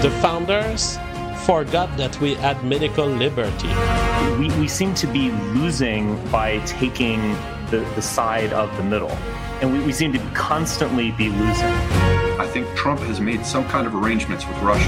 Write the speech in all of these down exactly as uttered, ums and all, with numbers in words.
The founders forgot that we had medical liberty. We, we seem to be losing by taking the, the side of the middle. And we, we seem to constantly be losing. I think Trump has made some kind of arrangements with Russia.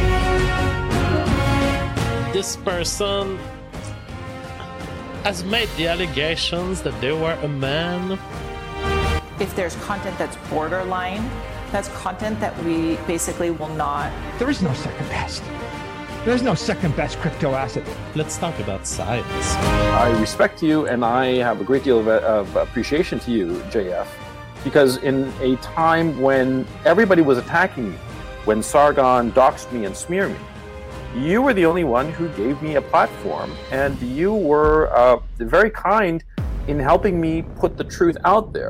This person has made the allegations that they were a man. If there's content that's borderline, that's content that we basically will not. There is no second best. There's no second best crypto asset. Let's talk about science. I respect you, and I have a great deal of, of appreciation to you, J F, because in a time when everybody was attacking me, when Sargon doxed me and smeared me, you were the only one who gave me a platform, and you were uh, very kind in helping me put the truth out there.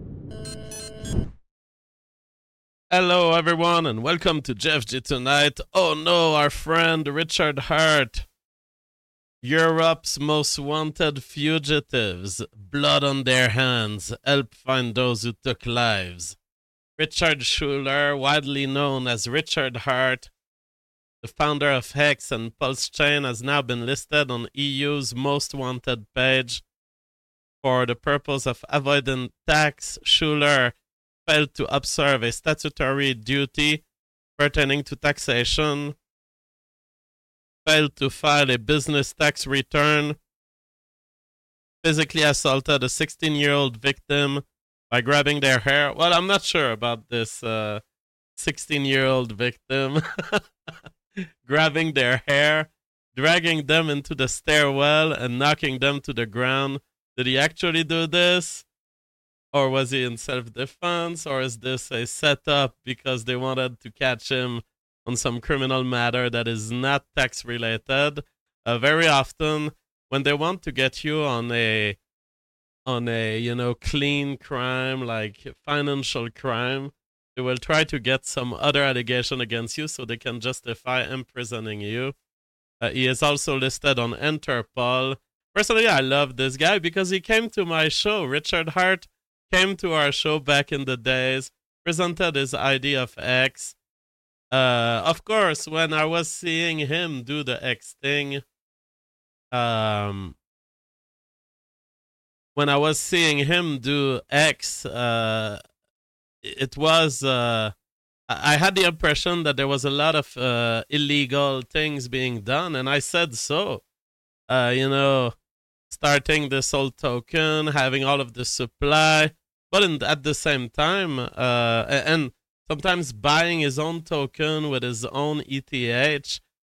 Hello, everyone, and welcome to Jeff G Tonight. Oh no, our friend Richard Heart, Europe's most wanted fugitives, blood on their hands, help find those who took lives. Richard Schuler, widely known as Richard Heart, the founder of Hex and Pulse Chain, has now been listed on E U's most wanted page for the purpose of avoiding tax. Schuler failed to observe a statutory duty pertaining to taxation, failed to file a business tax return, physically assaulted a sixteen-year-old victim by grabbing their hair. Well, I'm not sure about this uh, sixteen-year-old victim. Grabbing their hair, dragging them into the stairwell, and knocking them to the ground. Did he actually do this? Or was he in self-defense? Or is this a setup because they wanted to catch him on some criminal matter that is not tax-related? Uh, very often, when they want to get you on a, on a, you know, clean crime, like financial crime, they will try to get some other allegation against you so they can justify imprisoning you. Uh, he is also listed on Interpol. Personally, I love this guy because he came to my show. Richard Heart came to our show back in the days, presented his idea of X. Uh, of course, when I was seeing him do the X thing, um, when I was seeing him do X, uh, it was, uh, I had the impression that there was a lot of uh, illegal things being done, and I said so. Uh, you know, starting this old token, having all of the supply, but in, at the same time, uh, and sometimes buying his own token with his own E T H.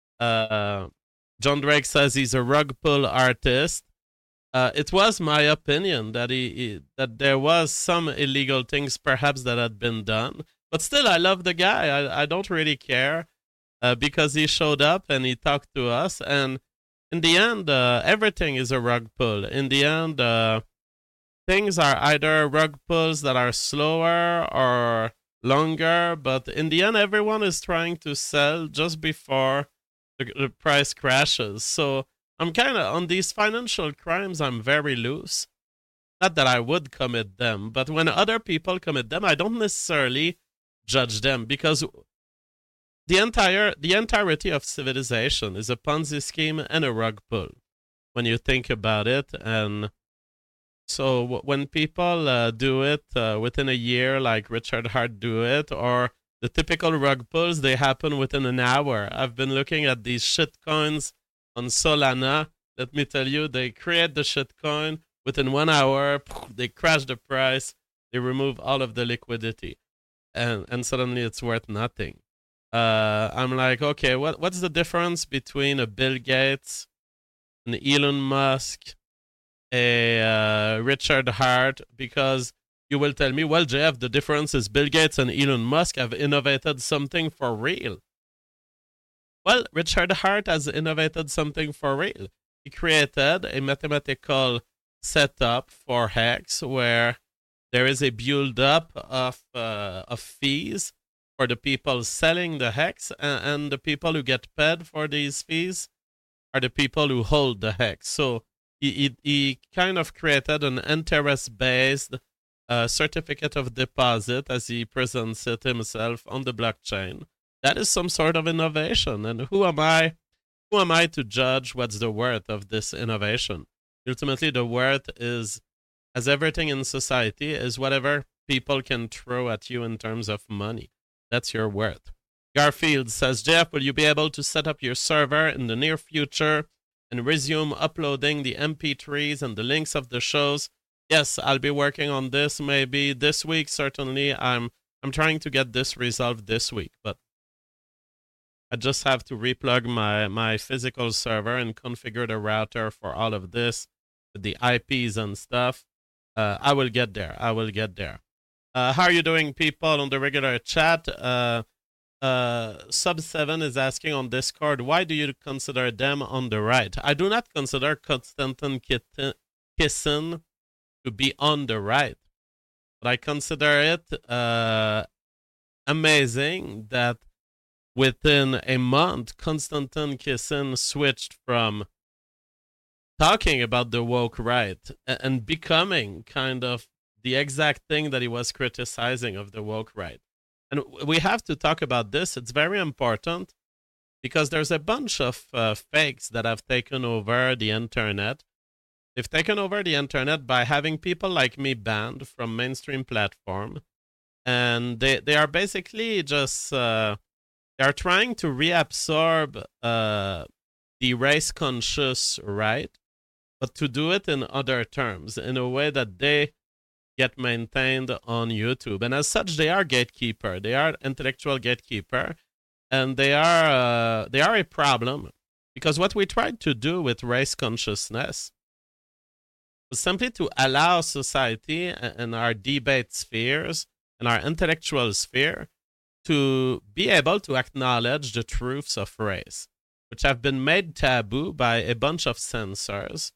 Uh, John Drake says he's a rug pull artist. Uh, it was my opinion that he, he that there was some illegal things perhaps that had been done, but still, I love the guy. I, I don't really care uh, because he showed up and he talked to us, and in the end, uh, everything is a rug pull. In the end, uh, things are either rug pulls that are slower or longer, but in the end, everyone is trying to sell just before the, the price crashes. So I'm kind of, on these financial crimes, I'm very loose. Not that I would commit them, but when other people commit them, I don't necessarily judge them because The entire the entirety of civilization is a Ponzi scheme and a rug pull, when you think about it. And so w- when people uh, do it uh, within a year, like Richard Heart do it, or the typical rug pulls, they happen within an hour. I've been looking at these shit coins on Solana. Let me tell you, they create the shit coin within one hour. They crash the price. They remove all of the liquidity, and and suddenly it's worth nothing. Uh, I'm like, okay, what what's the difference between a Bill Gates, an Elon Musk, a uh, Richard Heart? Because you will tell me, well, J F, the difference is Bill Gates and Elon Musk have innovated something for real. Well, Richard Heart has innovated something for real. He created a mathematical setup for Hex where there is a build-up of uh, of fees for the people selling the Hex, and, and the people who get paid for these fees are the people who hold the Hex. So he, he, he kind of created an interest-based uh, certificate of deposit, as he presents it himself, on the blockchain that is some sort of innovation. And who am I? Who am I to judge what's the worth of this innovation? Ultimately, the worth is, as everything in society, is whatever people can throw at you in terms of money. That's your worth. Garfield says, Jeff, will you be able to set up your server in the near future and resume uploading the M P threes and the links of the shows? Yes, I'll be working on this maybe this week. Certainly, I'm I'm trying to get this resolved this week, but I just have to replug my, my physical server and configure the router for all of this, with the I Ps and stuff. Uh, I will get there. I will get there. Uh, how are you doing, people, on the regular chat? Uh, uh, Sub seven is asking on Discord, why do you consider them on the right? I do not consider Konstantin Kisin to be on the right, but I consider it uh, amazing that within a month, Konstantin Kisin switched from talking about the woke right and becoming kind of the exact thing that he was criticizing of the woke right. And we have to talk about this. It's very important because there's a bunch of uh, fakes that have taken over the internet. They've taken over the internet by having people like me banned from mainstream platform. And they, they are basically just, uh, they are trying to reabsorb uh, the race-conscious right, but to do it in other terms, in a way that they get maintained on YouTube. And as such, they are gatekeeper. They are intellectual gatekeeper, and they are uh, they are a problem, because what we tried to do with race consciousness was simply to allow society and our debate spheres and our intellectual sphere to be able to acknowledge the truths of race, which have been made taboo by a bunch of censors.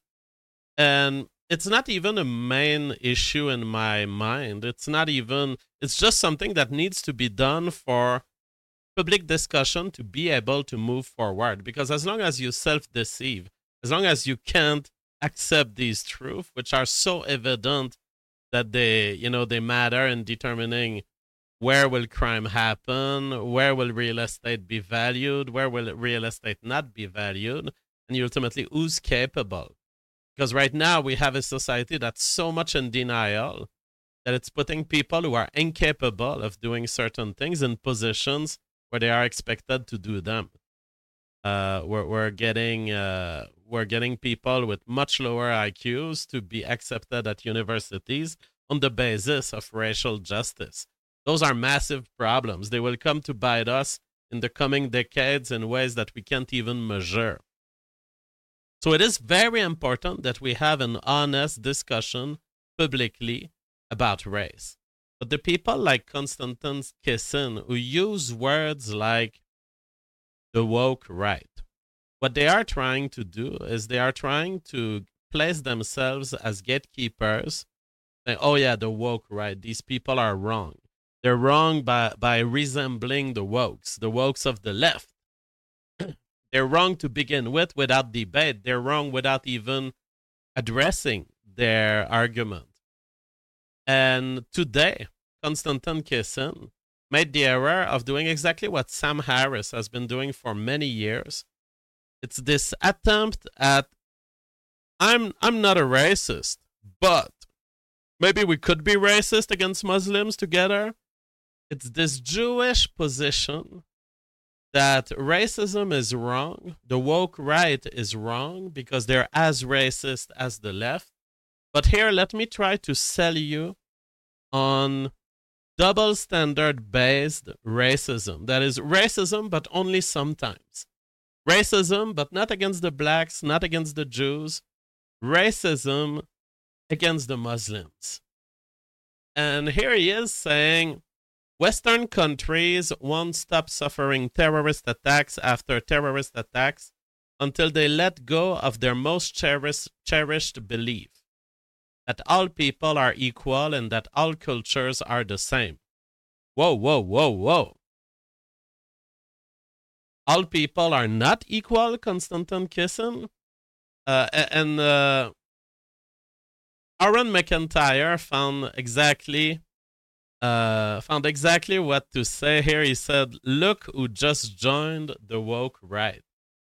And it's not even a main issue in my mind. It's not even, it's just something that needs to be done for public discussion to be able to move forward. Because as long as you self-deceive, as long as you can't accept these truths, which are so evident that they, you know, they matter in determining where will crime happen, where will real estate be valued, where will real estate not be valued, and ultimately who's capable. Because right now we have a society that's so much in denial that it's putting people who are incapable of doing certain things in positions where they are expected to do them. Uh, we're, we're getting uh, we're getting people with much lower I Qs to be accepted at universities on the basis of racial justice. Those are massive problems. They will come to bite us in the coming decades in ways that we can't even measure. So it is very important that we have an honest discussion publicly about race. But the people like Konstantin Kisin, who use words like the woke right, what they are trying to do is they are trying to place themselves as gatekeepers, saying, oh yeah, the woke right, these people are wrong. They're wrong by, by resembling the wokes, the wokes of the left. They're wrong to begin with without debate. They're wrong without even addressing their argument. And today, Konstantin Kisin made the error of doing exactly what Sam Harris has been doing for many years. It's this attempt at, I'm, I'm not a racist, but maybe we could be racist against Muslims together. It's this Jewish position that racism is wrong, the woke right is wrong because they're as racist as the left. But here, let me try to sell you on double standard based racism. That is racism, but only sometimes. Racism, but not against the blacks, not against the Jews. Racism against the Muslims. And here he is saying, Western countries won't stop suffering terrorist attacks after terrorist attacks until they let go of their most cherished, cherished belief, that all people are equal and that all cultures are the same. Whoa, whoa, whoa, whoa. All people are not equal, Konstantin Kisin? Uh, and uh, Aaron McIntyre found exactly uh, found exactly what to say here. He said, "Look who just joined the woke right."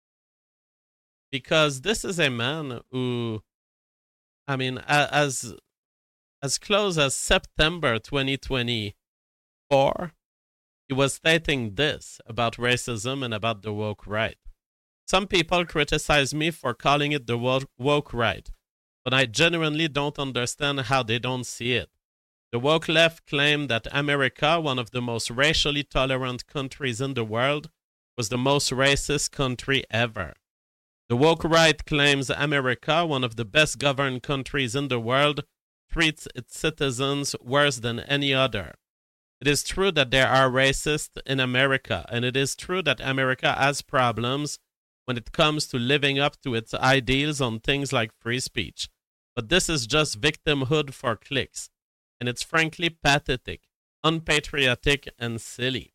Because this is a man who, I mean, as as close as September twenty twenty-four, he was stating this about racism and about the woke right. Some people criticize me for calling it the woke, woke right, but I genuinely don't understand how they don't see it. The woke left claimed that America, one of the most racially tolerant countries in the world, was the most racist country ever. The woke right claims America, one of the best governed countries in the world, treats its citizens worse than any other. It is true that there are racists in America, and it is true that America has problems when it comes to living up to its ideals on things like free speech. But this is just victimhood for clicks, and it's frankly pathetic, unpatriotic, and silly.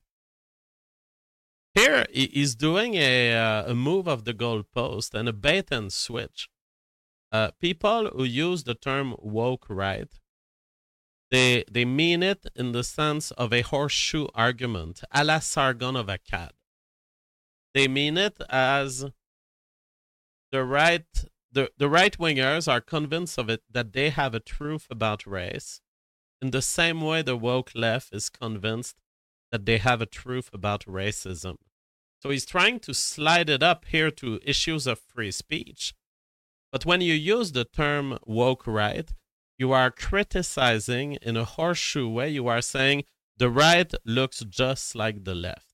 Here, he's doing a, uh, a move of the goalpost and a bait and switch. Uh, people who use the term woke right, they, they mean it in the sense of a horseshoe argument, a la Sargon of Akkad. They mean it as the right, the, the right-wingers are convinced of it that they have a truth about race, in the same way the woke left is convinced that they have a truth about racism. So he's trying to slide it up here to issues of free speech. But when you use the term woke right, you are criticizing in a horseshoe way. You are saying the right looks just like the left.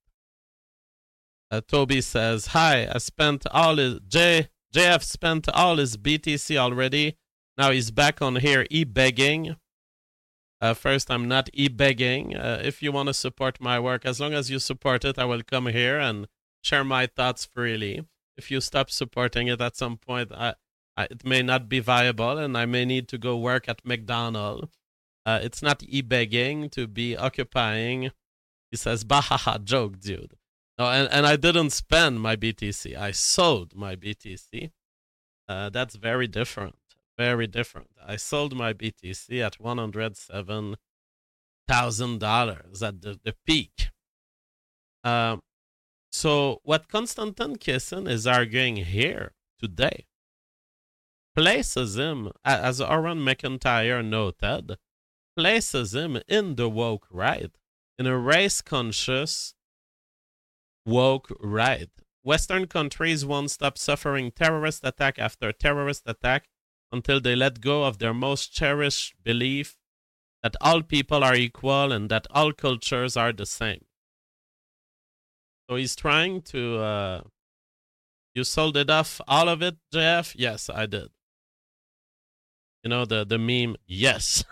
Uh, Toby says, "Hi, I spent all his, J, JF spent all his B T C already. Now he's back on here e-begging. Uh, first, I'm not e-begging. Uh, if you want to support my work, as long as you support it, I will come here and share my thoughts freely. If you stop supporting it at some point, I, I, it may not be viable, and I may need to go work at McDonald's. Uh, it's not e-begging to be occupying." He says, "Bahaha, joke, dude." No, and, and I didn't spend my B T C. I sold my B T C. Uh, that's very different. Very different. I sold my B T C at one hundred seven thousand dollars at the, the peak. Um, so what Konstantin Kisin is arguing here today places him, as Oren McIntyre noted, places him in the woke right, in a race-conscious woke right. Western countries won't stop suffering terrorist attack after terrorist attack until they let go of their most cherished belief that all people are equal and that all cultures are the same. So he's trying to... Uh, you sold it off, all of it, J F? Yes, I did. You know, the, the meme, yes.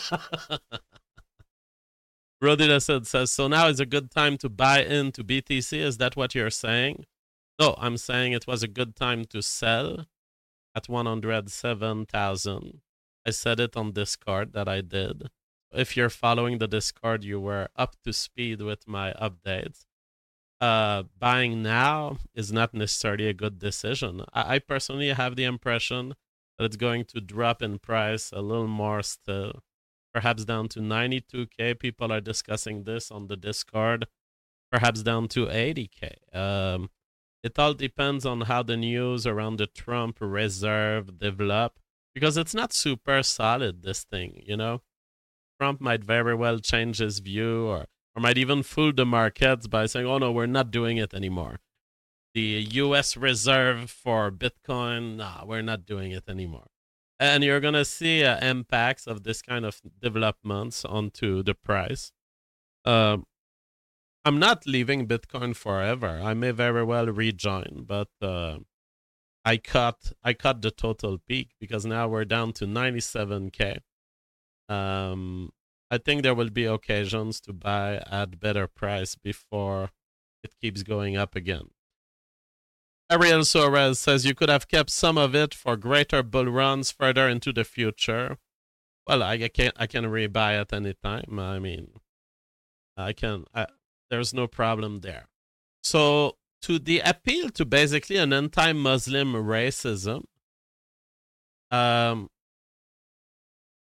Rodila said, says, "So now is a good time to buy into B T C. Is that what you're saying?" No, I'm saying it was a good time to sell at one hundred seven thousand. I said it on Discord that I did. If you're following the Discord, you were up to speed with my updates. Uh, buying now is not necessarily a good decision. I, I personally have the impression that it's going to drop in price a little more still. Perhaps down to ninety-two K. People are discussing this on the Discord. Perhaps down to eighty K. Um, it all depends on how the news around the Trump reserve develop. Because it's not super solid, this thing, you know? Trump might very well change his view or, or might even fool the markets by saying, oh no, we're not doing it anymore. The U S reserve for Bitcoin, nah, we're not doing it anymore. And you're going to see uh, impacts of this kind of developments onto the price. Uh, I'm not leaving Bitcoin forever. I may very well rejoin, but uh, I cut I cut the total peak because now we're down to ninety-seven K. Um, I think there will be occasions to buy at better price before it keeps going up again. Ariel Suarez says you could have kept some of it for greater bull runs further into the future. Well, I can I can rebuy at any time. I mean, I can. I, there's no problem there. So, to the appeal to basically an anti-Muslim racism, um,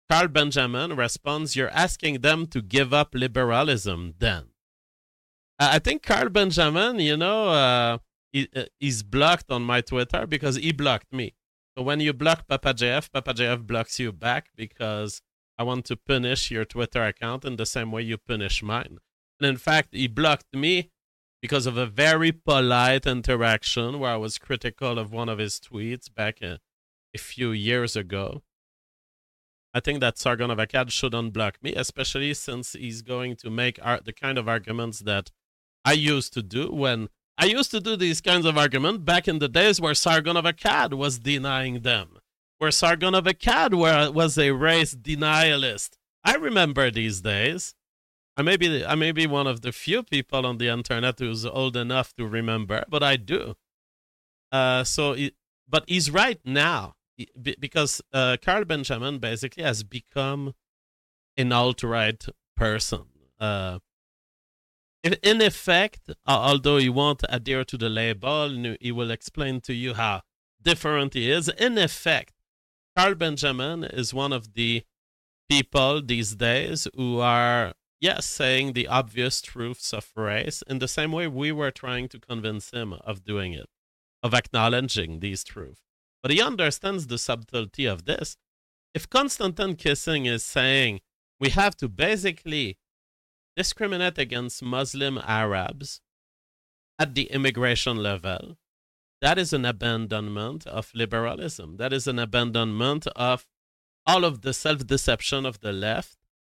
Carl Benjamin responds, "You're asking them to give up liberalism then." Uh, I think Carl Benjamin, you know, uh, he, uh, he's blocked on my Twitter because he blocked me. So when you block Papa J F, Papa J F blocks you back because I want to punish your Twitter account in the same way you punish mine. And in fact, he blocked me because of a very polite interaction where I was critical of one of his tweets back a, a few years ago. I think that Sargon of Akkad should unblock me, especially since he's going to make ar- the kind of arguments that I used to do when I used to do these kinds of arguments back in the days where Sargon of Akkad was denying them, where Sargon of Akkad were, was a race denialist. I remember these days. I may be I may be one of the few people on the internet who's old enough to remember, but I do. Uh, so, it, but he's right now because uh, Carl Benjamin basically has become an alt-right person. Uh, in effect, although he won't adhere to the label, he will explain to you how different he is. In effect, Carl Benjamin is one of the people these days who are, yes, saying the obvious truths of race in the same way we were trying to convince him of doing it, of acknowledging these truths. But he understands the subtlety of this. If Konstantin Kissing is saying we have to basically discriminate against Muslim Arabs at the immigration level, that is an abandonment of liberalism. That is an abandonment of all of the self-deception of the left.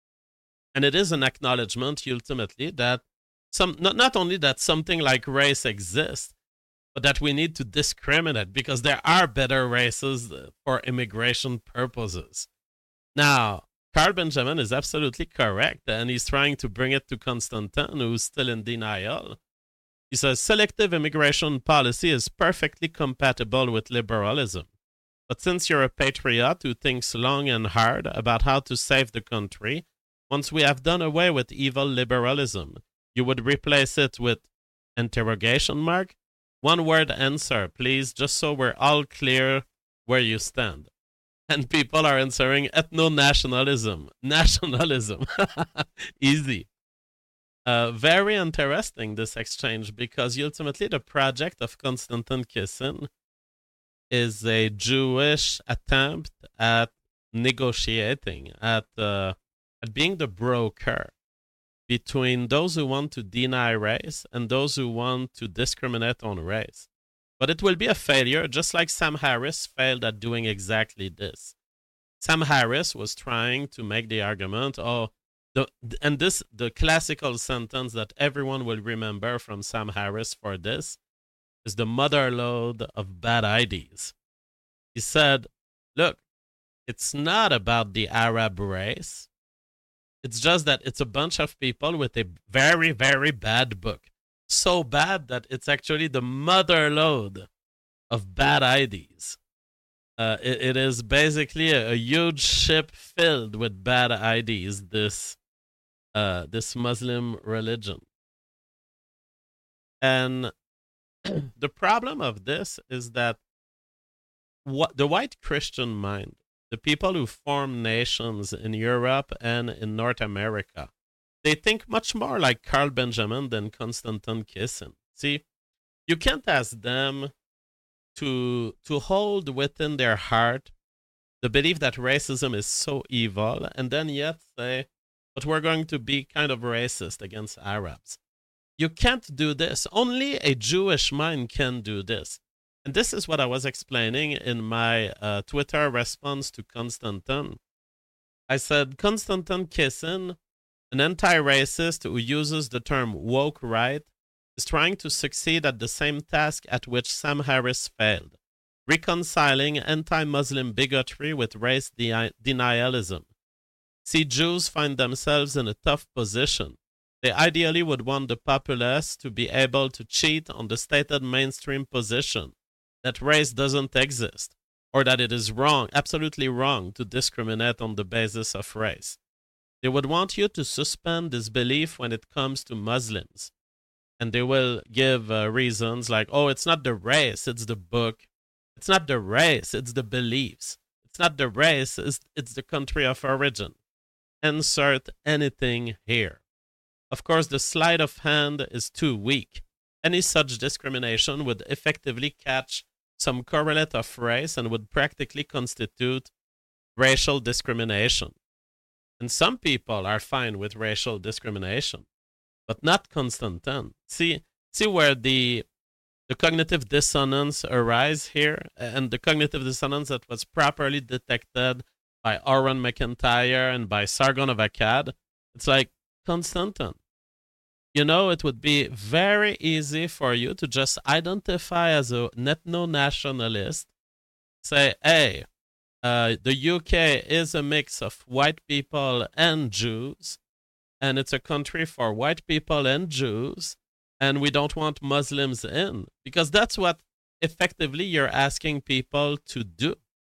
And it is an acknowledgement, ultimately, that some not, not only that something like race exists, but that we need to discriminate because there are better races for immigration purposes. Now, Carl Benjamin is absolutely correct, and he's trying to bring it to Konstantin, who's still in denial. He says, selective immigration policy is perfectly compatible with liberalism. But since you're a patriot who thinks long and hard about how to save the country, once we have done away with evil liberalism, you would replace it with interrogation mark? One word answer, please, just so we're all clear where you stand. And people are answering ethno-nationalism. Nationalism. Easy. Uh, very interesting, this exchange, because ultimately the project of Konstantin Kissing is a Jewish attempt at negotiating, at, uh, at being the broker between those who want to deny race and those who want to discriminate on race. But it will be a failure, just like Sam Harris failed at doing exactly this. Sam Harris was trying to make the argument, oh, the, and this, the classical sentence that everyone will remember from Sam Harris for this is the motherlode of bad ideas. He said, look, it's not about the Arab race. It's just that it's a bunch of people with a very, very bad book. So bad that it's actually the motherlode of bad ideas. Uh, it, it is basically a, a huge ship filled with bad ideas, this, uh, this Muslim religion. And the problem of this is that what the white Christian mind, the people who form nations in Europe and in North America, they think much more like Carl Benjamin than Konstantin Kissing. See, you can't ask them to, to hold within their heart the belief that racism is so evil and then yet say, but we're going to be kind of racist against Arabs. You can't do this. Only a Jewish mind can do this. And this is what I was explaining in my uh, Twitter response to Konstantin. I said, Konstantin Kissing, an anti-racist who uses the term woke right, is trying to succeed at the same task at which Sam Harris failed, reconciling anti-Muslim bigotry with race de- denialism. See, Jews find themselves in a tough position. They ideally would want the populace to be able to cheat on the stated mainstream position that race doesn't exist, or that it is wrong, absolutely wrong, to discriminate on the basis of race. They would want you to suspend this belief when it comes to Muslims. And they will give uh, reasons like, oh, it's not the race, it's the book. It's not the race, it's the beliefs. It's not the race, it's, it's the country of origin. Insert anything here. Of course, the sleight of hand is too weak. Any such discrimination would effectively catch some correlate of race and would practically constitute racial discrimination. And some people are fine with racial discrimination, but not Constantine. See, see where the the cognitive dissonance arises here, and the cognitive dissonance that was properly detected by Oren McIntyre and by Sargon of Akkad. It's like, Constantine, you know, it would be very easy for you to just identify as a ethno-nationalist, say, hey, uh, the U K is a mix of white people and Jews, and it's a country for white people and Jews, and we don't want Muslims in, because that's what effectively you're asking people to do.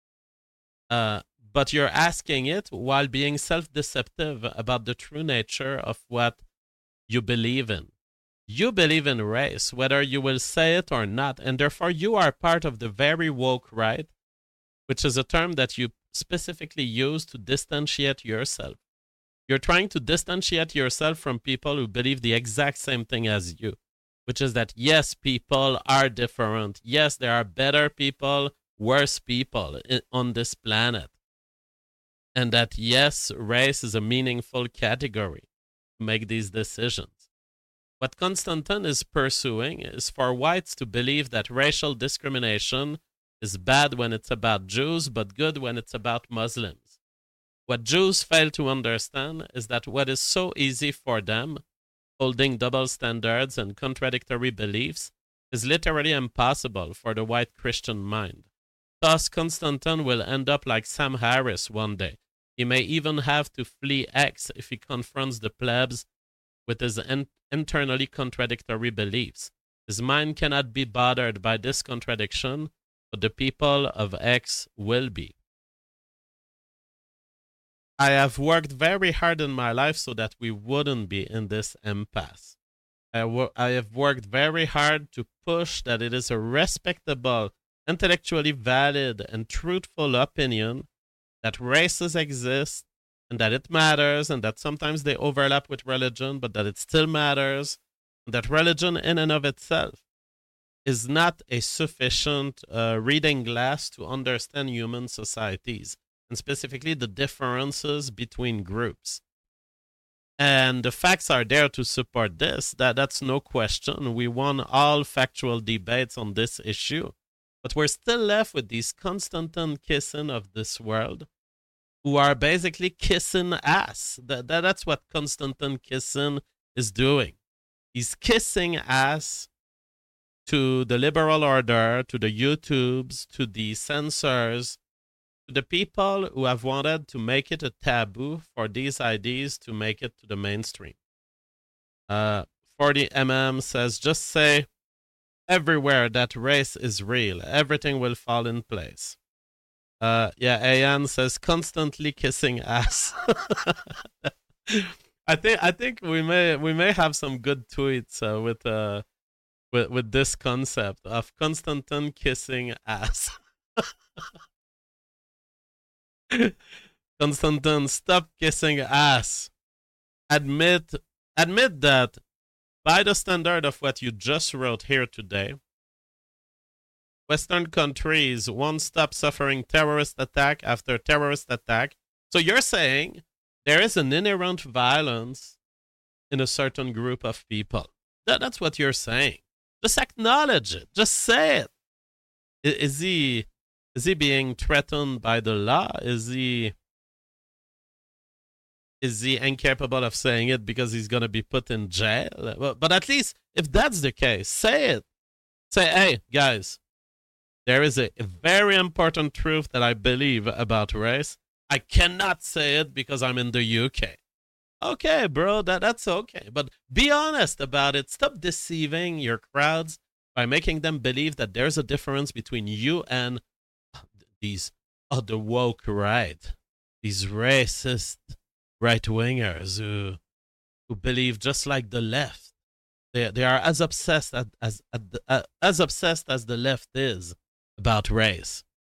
Uh, but you're asking it while being self-deceptive about the true nature of what you believe in. You believe in race, whether you will say it or not, and therefore you are part of the very woke right, which is a term that you specifically use to distantiate yourself. You're trying to distantiate yourself from people who believe the exact same thing as you, which is that, yes, people are different. Yes, there are better people, worse people on this planet. And that, yes, race is a meaningful category to make these decisions. What Constantine is pursuing is for whites to believe that racial discrimination is bad when it's about Jews, but good when it's about Muslims. What Jews fail to understand is that what is so easy for them, holding double standards and contradictory beliefs, is literally impossible for the white Christian mind. Thus, Constantine will end up like Sam Harris one day. He may even have to flee X if he confronts the plebs with his in- internally contradictory beliefs. His mind cannot be bothered by this contradiction, but the people of X will be. I have worked very hard in my life so that we wouldn't be in this impasse. I, wo- I have worked very hard to push that it is a respectable, intellectually valid, and truthful opinion that races exist and that it matters and that sometimes they overlap with religion, but that it still matters, and that religion in and of itself is not a sufficient uh, reading glass to understand human societies, and specifically the differences between groups. And the facts are there to support this. That, that's no question. We won all factual debates on this issue. But we're still left with these Constantine kissing of this world who are basically kissing ass. That, that, that's what Constantine kissing is doing. He's kissing ass to the liberal order, to the YouTubes, to the censors, to the people who have wanted to make it a taboo for these ideas to make it to the mainstream. Uh, forty millimeter says, just say everywhere that race is real. Everything will fall in place. Uh, yeah, Ayan says, constantly kissing ass. I think I think we may we may have some good tweets uh, with uh with with this concept of Constantine kissing ass. Constantine, stop kissing ass. Admit, admit that by the standard of what you just wrote here today, Western countries won't stop suffering terrorist attack after terrorist attack. So you're saying there is an inherent violence in a certain group of people. That, that's what you're saying. Just acknowledge it. Just say it. Is he... Is he being threatened by the law? Is he is he incapable of saying it because he's going to be put in jail? But, but at least, if that's the case, say it. Say, hey, guys, there is a, a very important truth that I believe about race. I cannot say it because I'm in the U K. Okay, bro, that, that's okay. But be honest about it. Stop deceiving your crowds by making them believe that there's a difference between you and these other woke right, these racist right-wingers who who believe just like the left. They they are as obsessed as as uh, as obsessed as the left is about race.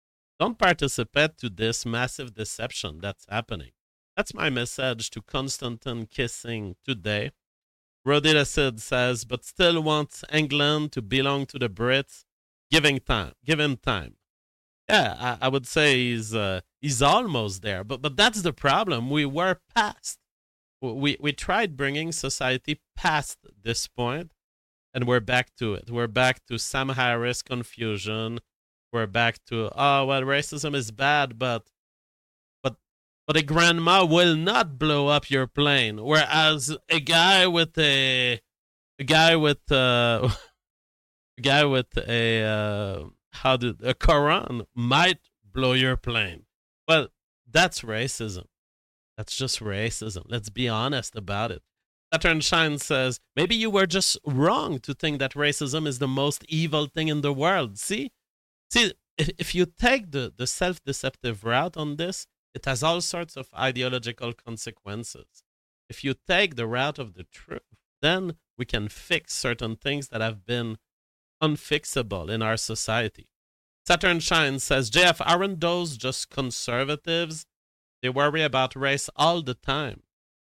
Don't participate to this massive deception that's happening. That's my message to Konstantin Kissing today. Roddy Acid says, but still wants England to belong to the Brits. Giving time, give him time. Yeah, I, I would say he's uh, he's almost there, but but that's the problem. We were past. We we tried bringing society past this point, and we're back to it. We're back to Sam Harris confusion. We're back to oh well, racism is bad, but but but a grandma will not blow up your plane, whereas a guy with a a guy with uh, a guy with a uh, how did a Quran might blow your plane. Well, that's racism. That's just racism. Let's be honest about it. Saturn Shine says, maybe you were just wrong to think that racism is the most evil thing in the world. See? See, if, if you take the, the self-deceptive route on this, it has all sorts of ideological consequences. If you take the route of the truth, then we can fix certain things that have been unfixable in our society. Saturn Shine says, J F, aren't those just conservatives? They worry about race all the time.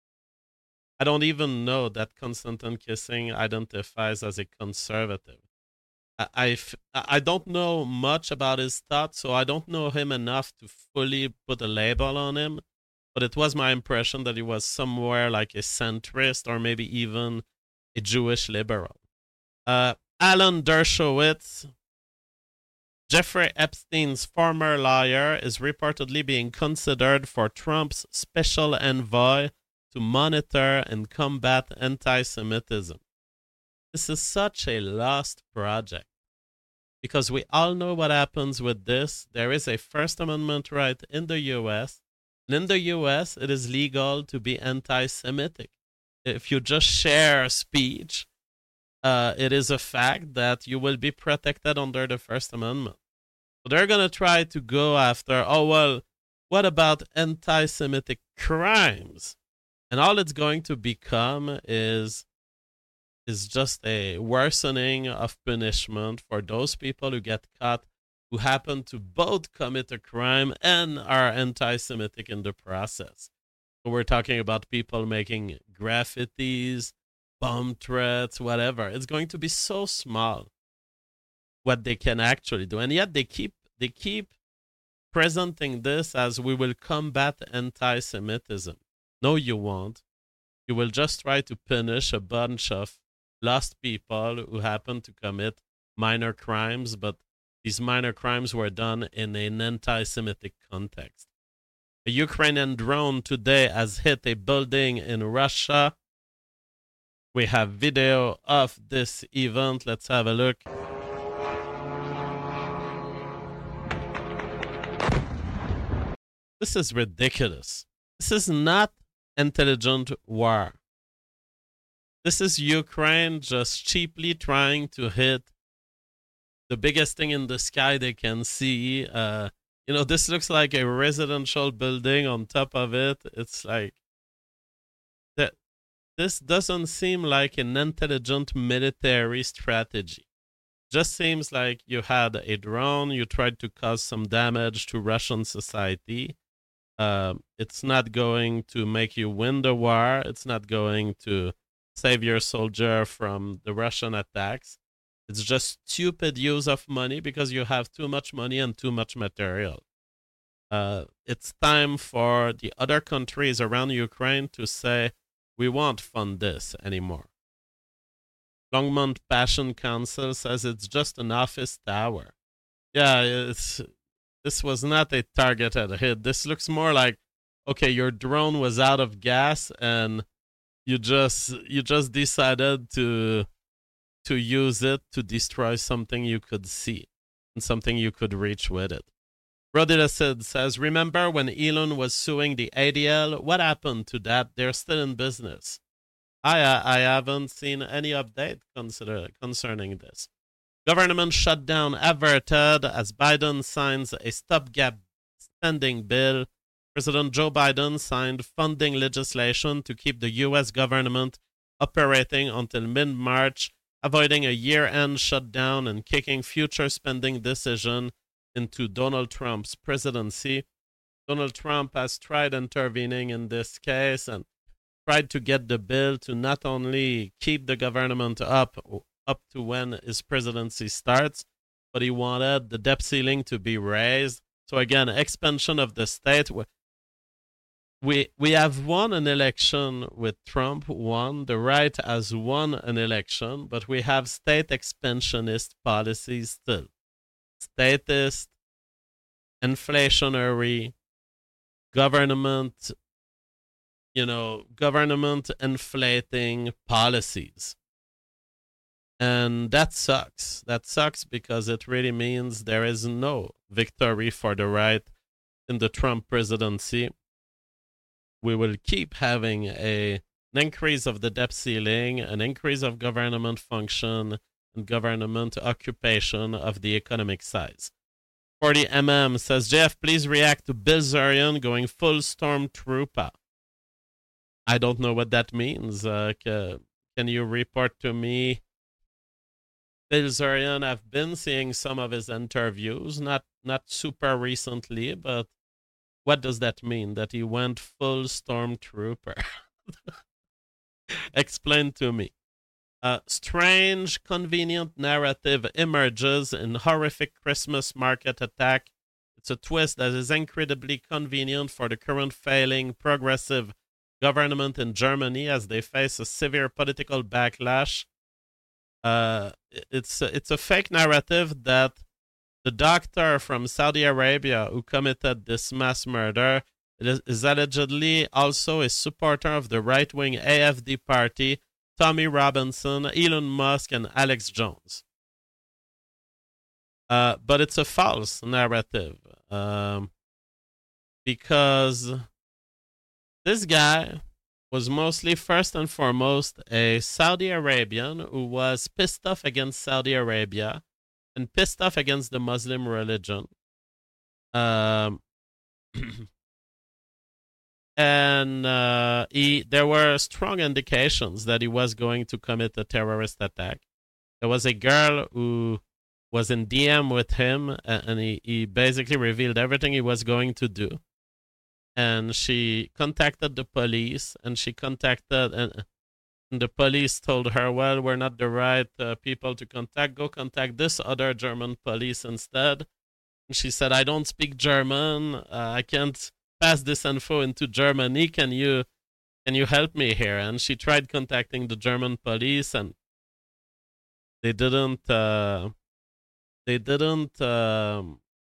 I don't even know that Konstantin Kissing identifies as a conservative. I, I, I don't know much about his thoughts, so I don't know him enough to fully put a label on him. But it was my impression that he was somewhere like a centrist or maybe even a Jewish liberal. Uh, Alan Dershowitz, Jeffrey Epstein's former lawyer, is reportedly being considered for Trump's special envoy to monitor and combat anti-Semitism. This is such a lost project because we all know what happens with this. There is a First Amendment right in the U S, and in the U S it is legal to be anti-Semitic. If you just share speech, Uh, it is a fact that you will be protected under the First Amendment. So they're going to try to go after, oh, well, what about anti-Semitic crimes? And all it's going to become is, is just a worsening of punishment for those people who get caught who happen to both commit a crime and are anti-Semitic in the process. So we're talking about people making graffitis, bomb threats, whatever. It's going to be so small what they can actually do, and yet they keep they keep presenting this as we will combat anti-Semitism. No, you won't. You will just try to punish a bunch of lost people who happen to commit minor crimes, but these minor crimes were done in an anti-Semitic context. A Ukrainian drone today has hit a building in Russia. We have video of this event. Let's have a look. This is ridiculous. This is not intelligent war. This is Ukraine just cheaply trying to hit the biggest thing in the sky they can see. Uh, you know, this looks like a residential building on top of it. It's like that. This doesn't seem like an intelligent military strategy. Just seems like you had a drone, you tried to cause some damage to Russian society. Uh, it's not going to make you win the war. It's not going to save your soldier from the Russian attacks. It's just stupid use of money because you have too much money and too much material. Uh, it's time for the other countries around Ukraine to say, we won't fund this anymore. Longmont Passion Council says it's just an office tower. Yeah, it's, this was not a targeted hit. This looks more like, okay, your drone was out of gas and you just you just decided to to use it to destroy something you could see and something you could reach with it. Roddy Acid says, remember when Elon was suing the A D L? What happened to that? They're still in business. I uh, I haven't seen any update consider, concerning this. Government shutdown averted as Biden signs a stopgap spending bill. President Joe Biden signed funding legislation to keep the U S government operating until mid-March, avoiding a year-end shutdown and kicking future spending decision into Donald Trump's presidency. Donald Trump has tried intervening in this case and tried to get the bill to not only keep the government up up to when his presidency starts, but he wanted the debt ceiling to be raised. So again, expansion of the state. We we have won an election with Trump won. The right has won an election, but we have state expansionist policies still. Statist, inflationary, government, you know, government inflating policies. And that sucks. That sucks because it really means there is no victory for the right in the Trump presidency. We will keep having a, an increase of the debt ceiling, an increase of government function, and government occupation of the economic size. forty M M says, Jeff, please react to Bill Zorian going full stormtrooper. I don't know what that means. Uh, ca- can you report to me? Bill Zorian, I've been seeing some of his interviews, not not super recently, but what does that mean? That he went full stormtrooper? Explain to me. A strange, convenient narrative emerges in horrific Christmas market attack. It's a twist that is incredibly convenient for the current failing progressive government in Germany as they face a severe political backlash. Uh, it's it's a fake narrative that the doctor from Saudi Arabia who committed this mass murder is, is allegedly also a supporter of the right-wing A F D party, Tommy Robinson, Elon Musk, and Alex Jones. Uh, but it's a false narrative um, because this guy was mostly, first and foremost, a Saudi Arabian who was pissed off against Saudi Arabia and pissed off against the Muslim religion. Um, and uh, he, there were strong indications that he was going to commit a terrorist attack. There was a girl who was in D M with him, and he, he basically revealed everything he was going to do. And she contacted the police, and she contacted, and, and the police told her, well, we're not the right uh, people to contact. Go contact this other German police instead. And she said, I don't speak German. Uh, I can't pass this info into Germany. Can you, can you help me here? And she tried contacting the German police, and they didn't, uh, they didn't, um,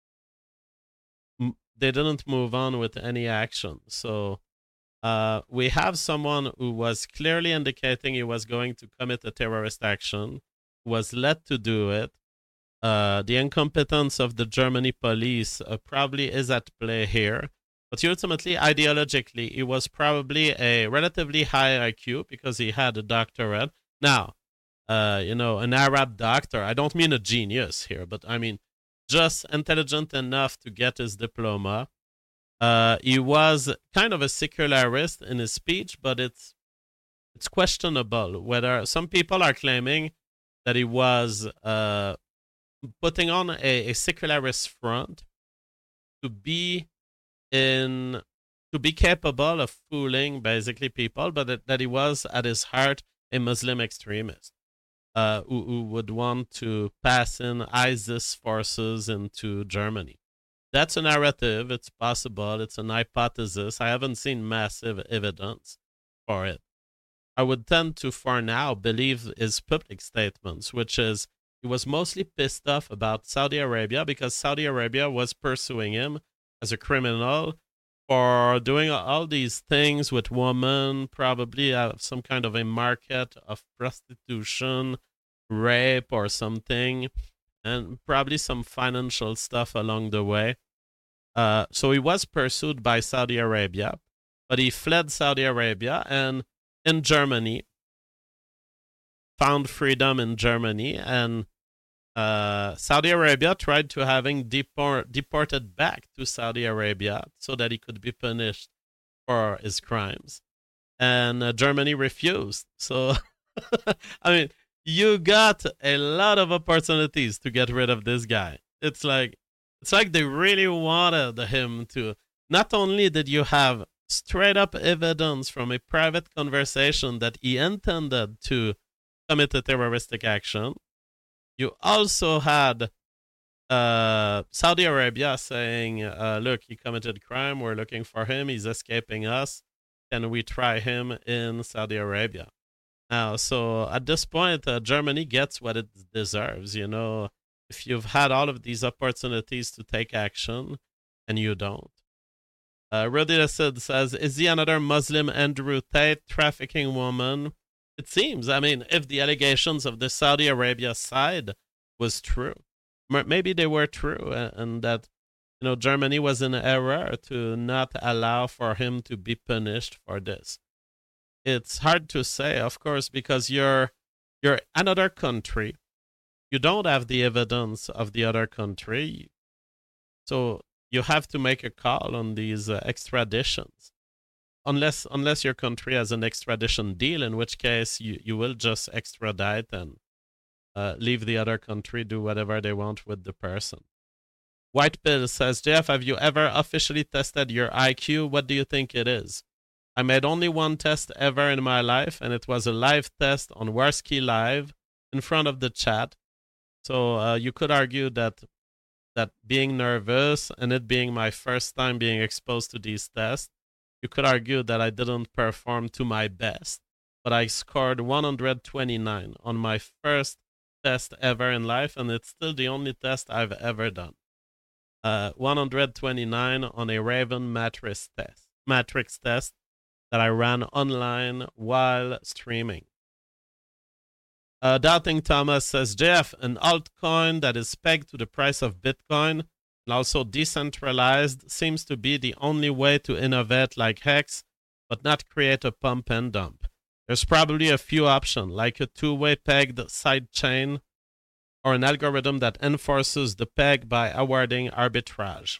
they didn't move on with any action. So uh, we have someone who was clearly indicating he was going to commit a terrorist action, was led to do it. Uh, the incompetence of the Germany police uh, probably is at play here. But ultimately, ideologically, he was probably a relatively high I Q because he had a doctorate. Now, uh, you know, an Arab doctor, I don't mean a genius here, but I mean, just intelligent enough to get his diploma. Uh, he was kind of a secularist in his speech, but it's it's questionable whether some people are claiming that he was uh, putting on a, a secularist front to be in to be capable of fooling basically people, but that, that he was at his heart a Muslim extremist. Uh, who, who would want to pass in ISIS forces into Germany. That's a narrative. It's possible. It's an hypothesis. I haven't seen massive evidence for it. I would tend to, for now, believe his public statements, which is he was mostly pissed off about Saudi Arabia because Saudi Arabia was pursuing him as a criminal for doing all these things with women, probably have some kind of a market of prostitution, rape or something, and probably some financial stuff along the way. Uh, so he was pursued by Saudi Arabia, but he fled Saudi Arabia and in Germany, found freedom in Germany, and Uh, Saudi Arabia tried to have him deport, deported back to Saudi Arabia so that he could be punished for his crimes. And uh, Germany refused. So, I mean, you got a lot of opportunities to get rid of this guy. It's like, It's like they really wanted him to. Not only did you have straight up evidence from a private conversation that he intended to commit a terroristic action, you also had uh, Saudi Arabia saying, uh, look, he committed crime, we're looking for him, he's escaping us, can we try him in Saudi Arabia? Now, so at this point, uh, Germany gets what it deserves. You know, if you've had all of these opportunities to take action and you don't. Uh, Rudy Asad says, is he another Muslim Andrew Tate trafficking woman? It seems. I mean, if the allegations of the Saudi Arabia side was true, maybe they were true, and that, you know, Germany was in error to not allow for him to be punished for this. It's hard to say, of course, because you're you're another country. You don't have the evidence of the other country, so you have to make a call on these uh, extraditions. Unless unless your country has an extradition deal, in which case you, you will just extradite and uh, leave the other country do whatever they want with the person. White Bill says, Jeff, have you ever officially tested your I Q? What do you think it is? I made only one test ever in my life, and it was a live test on Warsky Live in front of the chat. So uh, you could argue that that being nervous and it being my first time being exposed to these tests, you could argue that I didn't perform to my best, but I scored one hundred twenty-nine on my first test ever in life, and it's still the only test I've ever done. Uh, one hundred twenty-nine on a Raven matrix test, matrix test that I ran online while streaming. Uh, Doubting Thomas says, Jeff, an altcoin that is pegged to the price of Bitcoin and also decentralized seems to be the only way to innovate like Hex, but not create a pump and dump. There's probably a few options, like a two-way pegged sidechain or an algorithm that enforces the peg by awarding arbitrage.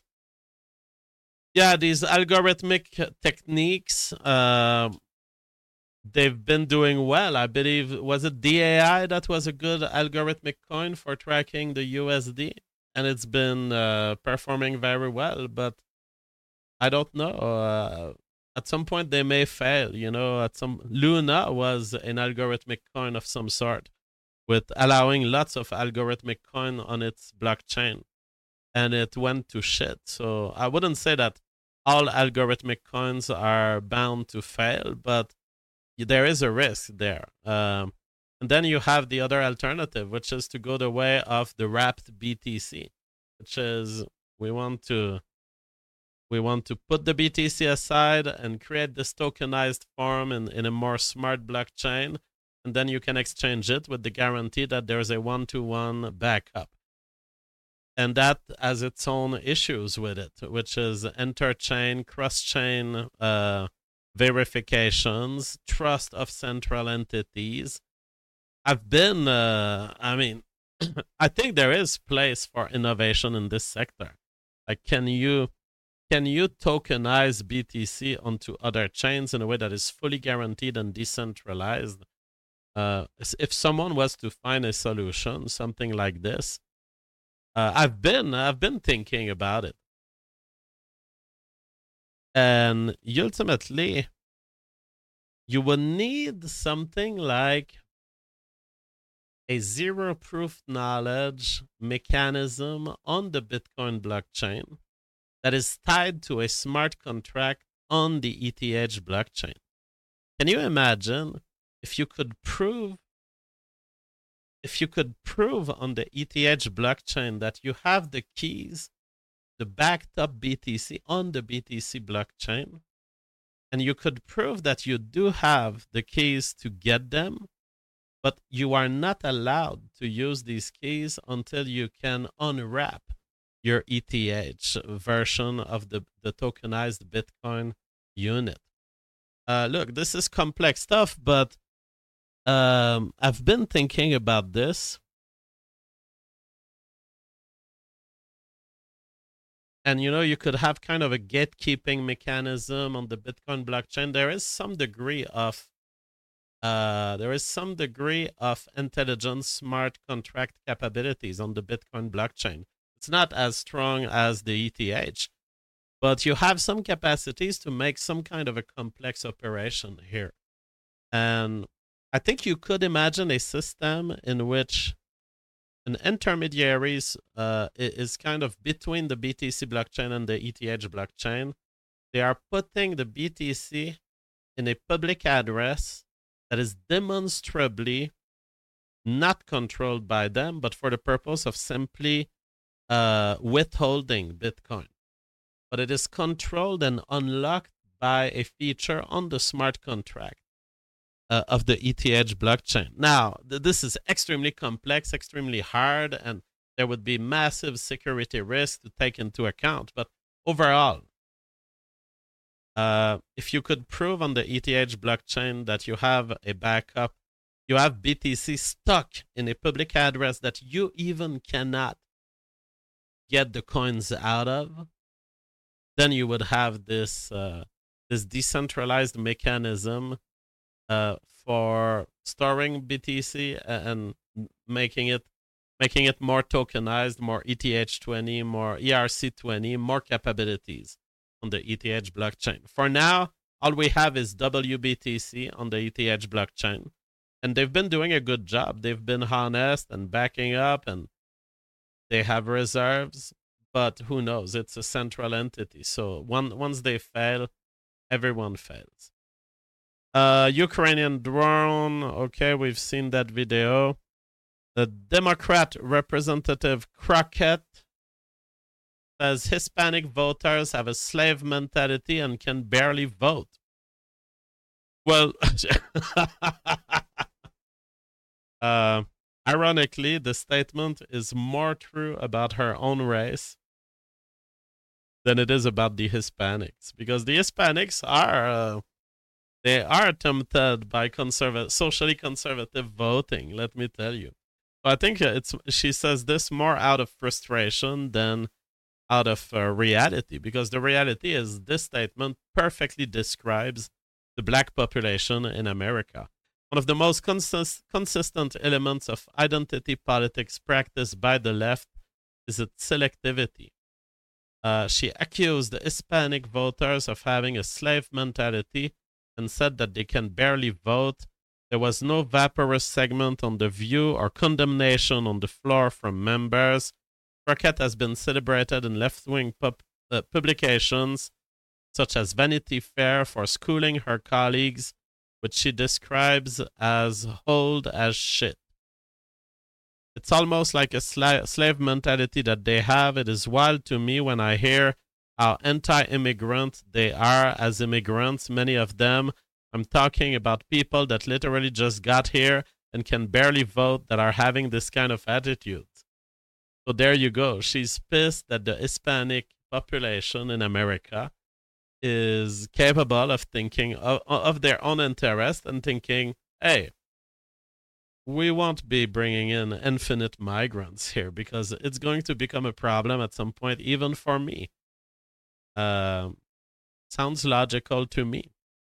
Yeah, these algorithmic techniques, uh, they've been doing well. I believe, was it D A I that was a good algorithmic coin for tracking the U S D? And it's been uh, performing very well, but I don't know. Uh, at some point, they may fail. You know, at some Luna was an algorithmic coin of some sort, with allowing lots of algorithmic coin on its blockchain, and it went to shit. So I wouldn't say that all algorithmic coins are bound to fail, but there is a risk there. Um, and then you have the other alternative, which is to go the way of the wrapped B T C, which is we want to we want to put the B T C aside and create this tokenized form in, in a more smart blockchain, and then you can exchange it with the guarantee that there's a one-to-one backup. And that has its own issues with it, which is interchain, cross-chain uh, verifications, trust of central entities. I've been, uh, I mean, I think there is place for innovation in this sector. Like, can you can you tokenize B T C onto other chains in a way that is fully guaranteed and decentralized? Uh, if someone was to find a solution, something like this, uh, I've been I've been thinking about it, and ultimately, you would need something like a zero-proof knowledge mechanism on the Bitcoin blockchain that is tied to a smart contract on the E T H blockchain. Can you imagine if you could prove if you could prove on the E T H blockchain that you have the keys, the backed up B T C on the B T C blockchain, and you could prove that you do have the keys to get them, but you are not allowed to use these keys until you can unwrap your E T H version of the, the tokenized Bitcoin unit. Uh, look, this is complex stuff, but um, I've been thinking about this. And, you know, you could have kind of a gatekeeping mechanism on the Bitcoin blockchain. There is some degree of uh, there is some degree of intelligent smart contract capabilities on the Bitcoin blockchain. It's not as strong as the E T H, but you have some capacities to make some kind of a complex operation here. And I think you could imagine a system in which an intermediary uh, is kind of between the B T C blockchain and the E T H blockchain. They are putting the B T C in a public address that is demonstrably not controlled by them, but for the purpose of simply uh, withholding Bitcoin. But it is controlled and unlocked by a feature on the smart contract uh, of the E T H blockchain. Now, th- this is extremely complex, extremely hard, and there would be massive security risks to take into account. But overall, Uh, if you could prove on the E T H blockchain that you have a backup, you have B T C stuck in a public address that you even cannot get the coins out of, then you would have this uh, this decentralized mechanism uh, for storing B T C and making it making it more tokenized, more E T H twenty, more E R C twenty, more capabilities on the E T H blockchain. For now, all we have is W B T C on the E T H blockchain, and they've been doing a good job. They've been honest and backing up, and they have reserves, but who knows? It's a central entity, so one, once they fail, everyone fails. Uh, Ukrainian drone, okay, we've seen that video. The Democrat representative Crockett says Hispanic voters have a slave mentality and can barely vote. Well, uh, ironically, the statement is more true about her own race than it is about the Hispanics, because the Hispanics are uh, they are tempted by conservative, socially conservative voting. Let me tell you. So I think it's she says this more out of frustration than out of uh, reality, because the reality is this statement perfectly describes the black population in America. One of the most consist- consistent elements of identity politics practiced by the left is its selectivity. Uh, she accused the Hispanic voters of having a slave mentality and said that they can barely vote. There was no vaporous segment on The View or condemnation on the floor from members. Crockett has been celebrated in left-wing pub- uh, publications such as Vanity Fair for schooling her colleagues, which she describes as old as shit. It's almost like a sla- slave mentality that they have. It is wild to me when I hear how anti-immigrant they are as immigrants, many of them. I'm talking about people that literally just got here and can barely vote that are having this kind of attitude. So there you go. She's pissed that the Hispanic population in America is capable of thinking of, of their own interest and thinking, hey, we won't be bringing in infinite migrants here because it's going to become a problem at some point, even for me. Uh, sounds logical to me.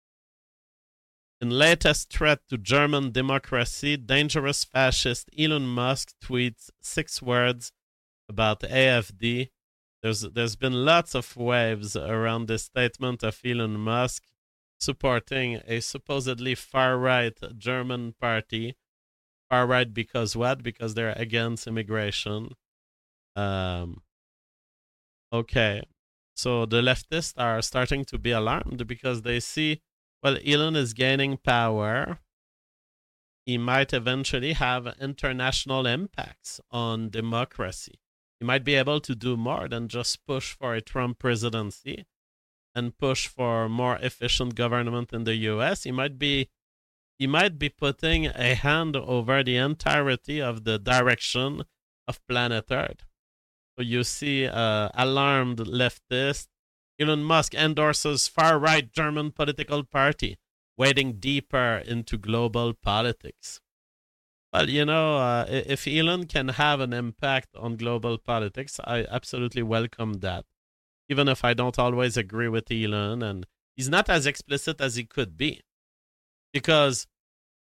In latest threat to German democracy, dangerous fascist Elon Musk tweets six words about A F D. There's there's been lots of waves around this statement of Elon Musk supporting a supposedly far-right German party. Far-right because what? Because they're against immigration. Um, okay. So the leftists are starting to be alarmed because they see, well, Elon is gaining power. He might eventually have international impacts on democracy. He might be able to do more than just push for a Trump presidency and push for more efficient government in the U S. He might be he might be putting a hand over the entirety of the direction of planet Earth. So you see uh, alarmed leftists. Elon Musk endorses far-right German political party, wading deeper into global politics. Well, you know, uh, if Elon can have an impact on global politics, I absolutely welcome that. Even if I don't always agree with Elon, and he's not as explicit as he could be. Because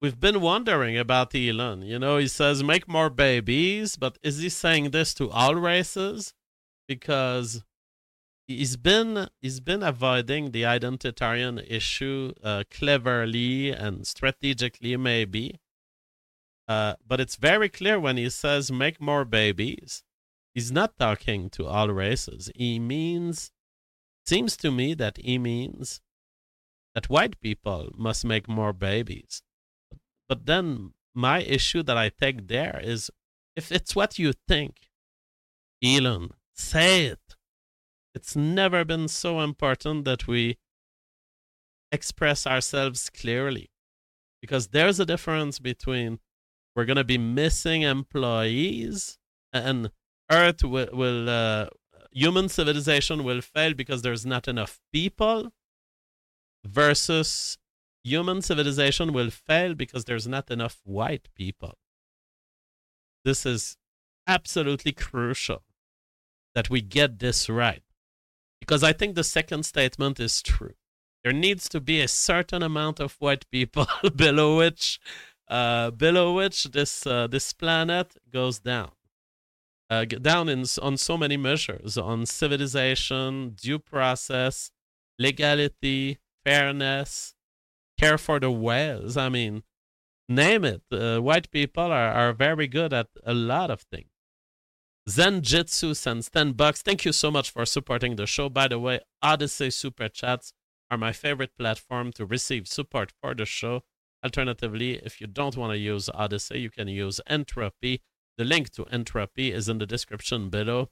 we've been wondering about Elon. You know, he says make more babies, but is he saying this to all races? Because he's been he's been avoiding the identitarian issue uh, cleverly and strategically, maybe. Uh, but it's very clear when he says make more babies, he's not talking to all races. He means, seems to me that he means that white people must make more babies. But then my issue that I take there is, if it's what you think, Elon, say it. It's never been so important that we express ourselves clearly. Because there's a difference between we're going to be missing employees and Earth will, will uh, human civilization will fail because there's not enough people, versus human civilization will fail because there's not enough white people. This is absolutely crucial that we get this right. Because I think the second statement is true. There needs to be a certain amount of white people below which uh, below which this uh, this planet goes down. Uh, down in, on so many measures, on civilization, due process, legality, fairness, care for the whales. I mean, name it. Uh, white people are, are very good at a lot of things. Zen Jitsu sends ten bucks. Thank you so much for supporting the show. By the way, Odyssey Super Chats are my favorite platform to receive support for the show. Alternatively, if you don't want to use Odyssey, you can use Entropy. The link to Entropy is in the description below.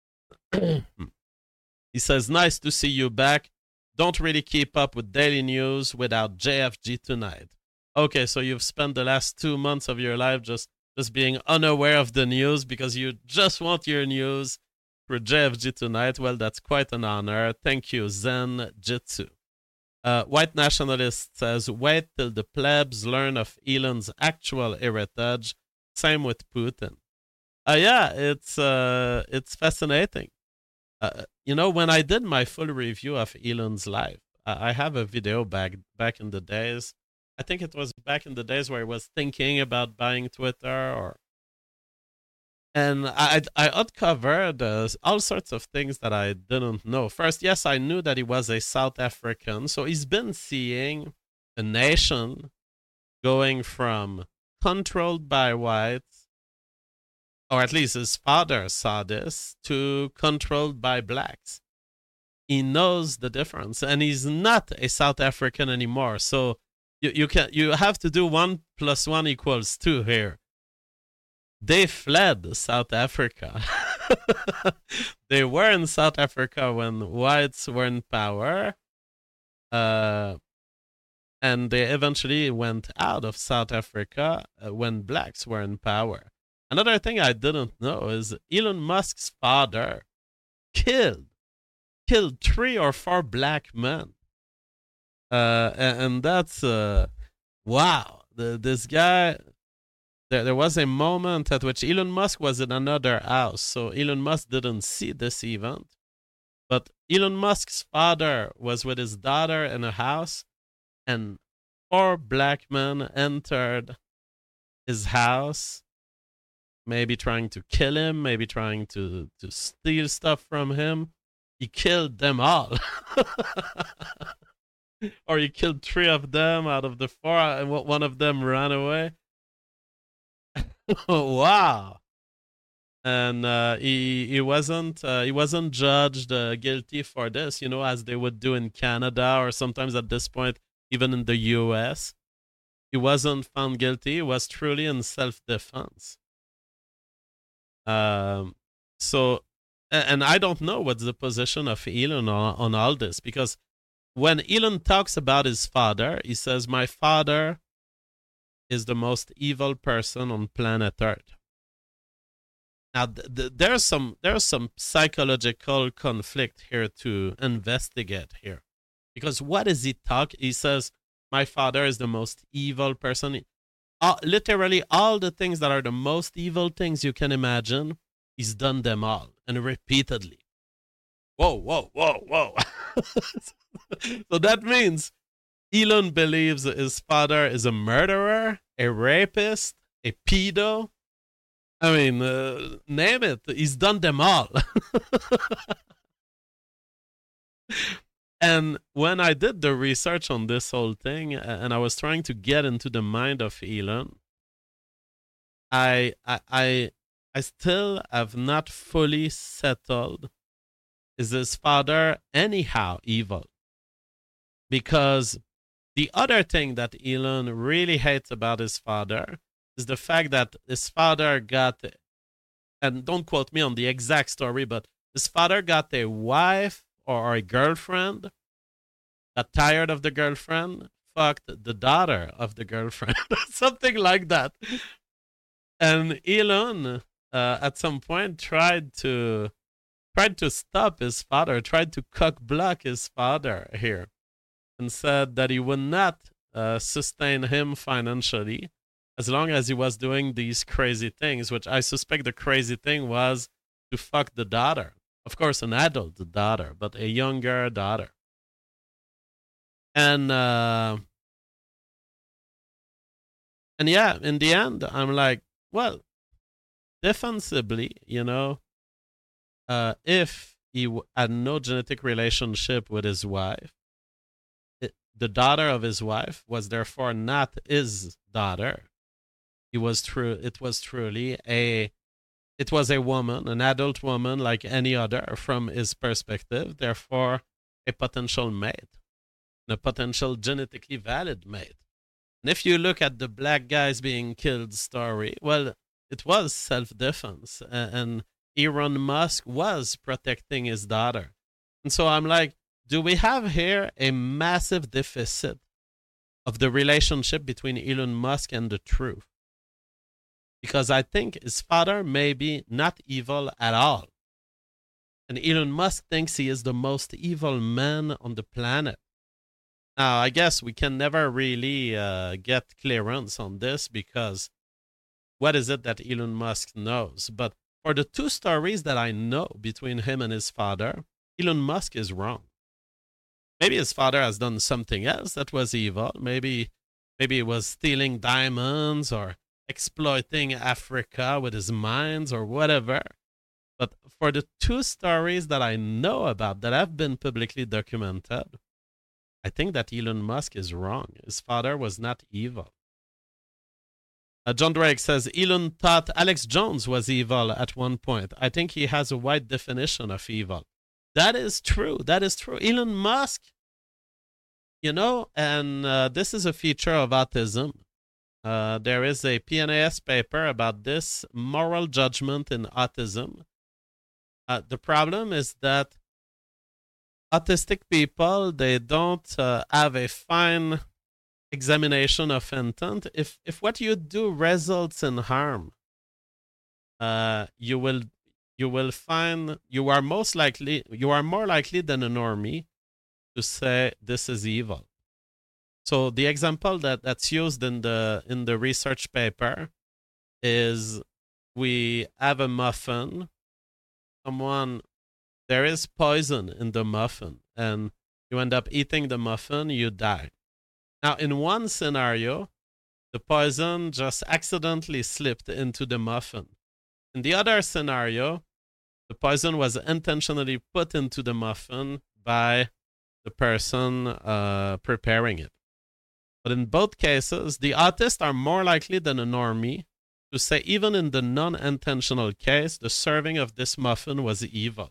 He says, nice to see you back. Don't really keep up with daily news without J F G tonight. Okay, so you've spent the last two months of your life just, just being unaware of the news because you just want your news for J F G tonight. Well, that's quite an honor. Thank you, Zen Jitsu. Uh, White Nationalist says, wait till the plebs learn of Elon's actual heritage. Same with Putin. Uh, yeah, it's uh, it's fascinating. Uh, you know, when I did my full review of Elon's life, I, I have a video back back in the days. I think it was back in the days where I was thinking about buying Twitter, or and I I uncovered uh, all sorts of things that I didn't know. First, yes, I knew that he was a South African, so he's been seeing a nation going from controlled by whites, or at least his father saw this, to controlled by blacks. He knows the difference, and he's not a South African anymore. So you you can you have to do one plus one equals two here. They fled South Africa. They were in South Africa when whites were in power. Uh, and they eventually went out of South Africa uh, when blacks were in power. Another thing I didn't know is Elon Musk's father killed, killed three or four black men. Uh, and, and that's, uh, wow, the, this guy... There, there was a moment at which Elon Musk was in another house, so Elon Musk didn't see this event. But Elon Musk's father was with his daughter in a house, and four black men entered his house, maybe trying to kill him, maybe trying to, to steal stuff from him. He killed them all. Or he killed three of them out of the four, and one of them ran away. Wow. And uh, he he wasn't uh, he wasn't judged uh, guilty for this, you know, as they would do in Canada, or sometimes at this point even in the U S. He wasn't found guilty. He was truly in self-defense. Um. So, and I don't know what's the position of Elon on, on all this, because when Elon talks about his father, he says, "My father is the most evil person on planet Earth." Now, th- th- there's some there's some psychological conflict here to investigate here, because what does he talk? He says, "My father is the most evil person." Uh, literally, all the things that are the most evil things you can imagine, he's done them all, and repeatedly. Whoa, whoa, whoa, whoa! So that means Elon believes his father is a murderer, a rapist, a pedo. I mean, uh, name it. He's done them all. And when I did the research on this whole thing, and I was trying to get into the mind of Elon, I, I, I, I still have not fully settled, is his father anyhow evil? Because the other thing that Elon really hates about his father is the fact that his father got, and don't quote me on the exact story, but his father got a wife or a girlfriend, got tired of the girlfriend, fucked the daughter of the girlfriend, something like that. And Elon, uh, at some point, tried to tried to stop his father, tried to cock block his father here, and said that he would not uh, sustain him financially as long as he was doing these crazy things, which I suspect the crazy thing was to fuck the daughter. Of course, an adult daughter, but a younger daughter. And, uh, and yeah, in the end, I'm like, well, defensively, you know, uh, if he w- had no genetic relationship with his wife, it, the daughter of his wife was therefore not his daughter. He was true. It was truly a, it was a woman, an adult woman like any other from his perspective. Therefore, a potential mate, a potential genetically valid mate. And if you look at the black guys being killed story, well, it was self-defense, and Elon Musk was protecting his daughter. And so I'm like, do we have here a massive deficit of the relationship between Elon Musk and the truth? Because I think his father may be not evil at all. And Elon Musk thinks he is the most evil man on the planet. Now, I guess we can never really uh, get clearance on this, because what is it that Elon Musk knows? But for the two stories that I know between him and his father, Elon Musk is wrong. Maybe his father has done something else that was evil. Maybe, maybe he was stealing diamonds or exploiting Africa with his mines or whatever. But for the two stories that I know about that have been publicly documented, I think that Elon Musk is wrong. His father was not evil. Uh, John Drake says, Elon thought Alex Jones was evil at one point. I think he has a wide definition of evil. That is true. That is true. Elon Musk, you know, and uh, this is a feature of autism. Uh, there is a P N A S paper about this, moral judgment in autism. Uh, the problem is that autistic people, they don't uh, have a fine examination of intent. If if what you do results in harm, uh, you will you will find you are most likely you are more likely than a normie to say this is evil. So the example that, that's used in the in the research paper is, we have a muffin. Someone there is poison in the muffin, and you end up eating the muffin, you die. Now, in one scenario, the poison just accidentally slipped into the muffin. In the other scenario, the poison was intentionally put into the muffin by the person uh, preparing it. But in both cases, the autists are more likely than a normie to say, even in the non-intentional case, the serving of this muffin was evil.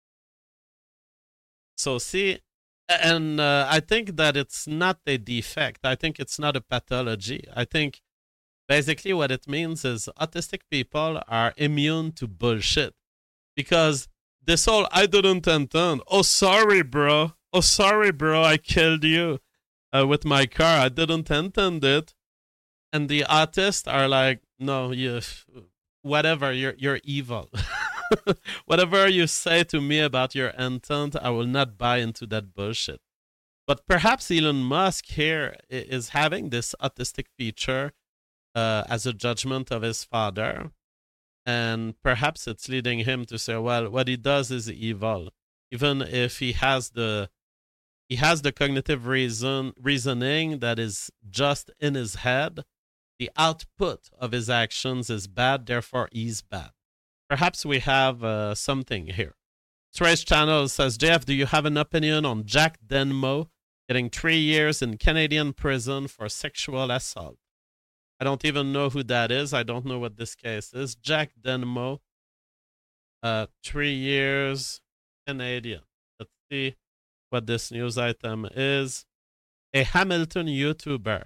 So see, and uh, I think that it's not a defect. I think it's not a pathology. I think basically what it means is autistic people are immune to bullshit. Because this whole, I didn't intend, oh, sorry, bro. Oh, sorry, bro, I killed you uh, with my car. I didn't intend it. And the autists are like, no, you, whatever, you're, you're evil. Whatever you say to me about your intent, I will not buy into that bullshit. But perhaps Elon Musk here is having this autistic feature uh, as a judgment of his father. And perhaps it's leading him to say, well, what he does is evil. Even if he has the he has the cognitive reason reasoning that is just in his head. The output of his actions is bad, therefore he's bad. Perhaps we have uh, something here. Trace Channel says, J F, do you have an opinion on Jack Denmo getting three years in Canadian prison for sexual assault? I don't even know who that is. I don't know what this case is. Jack Denmo, uh, three years Canadian. Let's see what this news item is. A Hamilton YouTuber.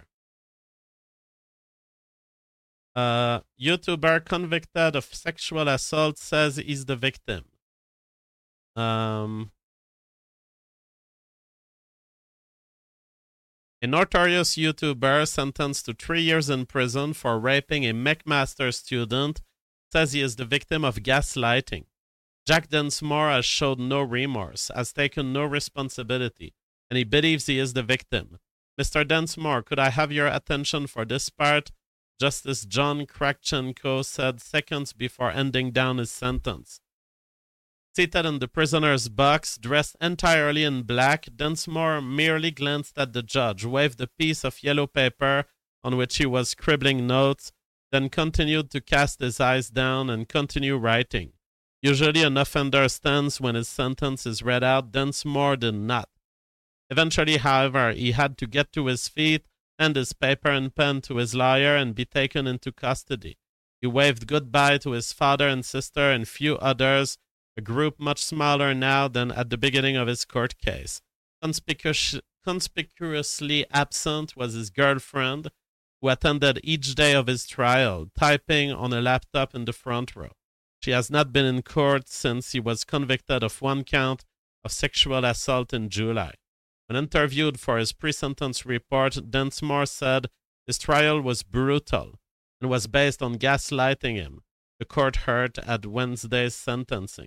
Uh, YouTuber convicted of sexual assault says he's the victim. Um, a notorious YouTuber sentenced to three years in prison for raping a McMaster student says he is the victim of gaslighting. Jack Densmore has showed no remorse, has taken no responsibility, and he believes he is the victim. Mister Densmore, could I have your attention for this part? Justice John Kravchenko said seconds before ending down his sentence. Seated in the prisoner's box, dressed entirely in black, Densmore merely glanced at the judge, waved a piece of yellow paper on which he was scribbling notes, then continued to cast his eyes down and continue writing. Usually an offender stands when his sentence is read out. Densmore did not. Eventually, however, he had to get to his feet, hand his paper and pen to his lawyer, and be taken into custody. He waved goodbye to his father and sister and few others, a group much smaller now than at the beginning of his court case. Conspicuous, conspicuously absent was his girlfriend, who attended each day of his trial, typing on a laptop in the front row. She has not been in court since he was convicted of one count of sexual assault in July. When interviewed for his pre-sentence report, Densmore said his trial was brutal and was based on gaslighting him, the court heard at Wednesday's sentencing.